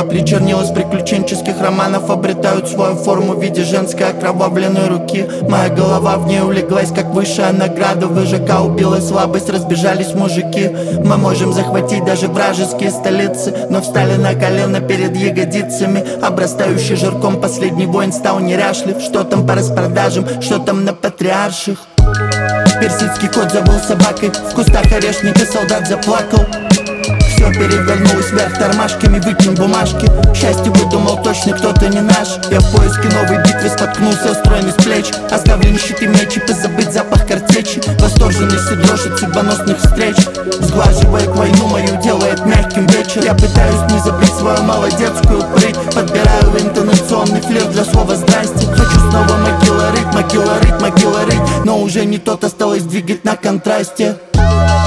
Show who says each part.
Speaker 1: Капли чернил из приключенческих романов обретают свою форму в виде женской окровавленной руки. Моя голова в ней улеглась, как высшая награда. ВЖК убила слабость, разбежались мужики. Мы можем захватить даже вражеские столицы, но встали на колено перед ягодицами. Обрастающий жирком последний воин стал неряшлив. Что там по распродажам, что там на патриарших? Персидский кот забыл собакой, в кустах орешника солдат заплакал. Все перевернулось вверх тормашками, выкинь бумажки. Счастье выдумал точно кто-то не наш. Я в поиске новой битвы споткнулся, стройный с плеч. Оставлен щиты мечи, позабыть запах картечи. Восторженность и дрожь от судьбоносных встреч сглаживает войну мою, делает мягким вечер. Я пытаюсь не забыть свою молодецкую прыть. Подбираю интонационный флир для слова здрасте. Хочу снова могила рыть, могила рыть, могила рыть. Но уже не тот, осталось двигать на контрасте.